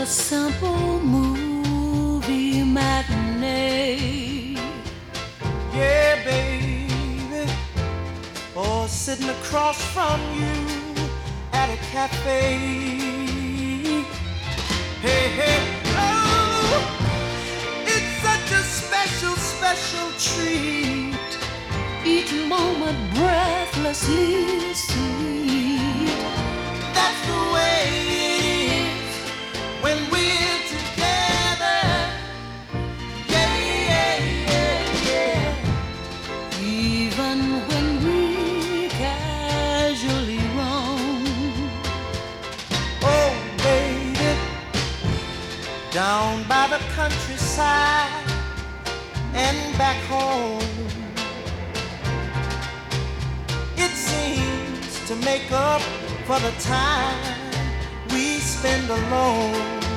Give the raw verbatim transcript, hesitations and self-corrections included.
simple movie matinee. Yeah, baby. Or sitting across from you at a cafe. Hey, hey, oh, it's such a special, special treat. Each moment breathlessly sweet. That's the way it is when we're together. Yeah, yeah, yeah, yeah. Even when we casually roam. Oh, baby, down by the countryside and back home. It seems to make up for the time we spend alone.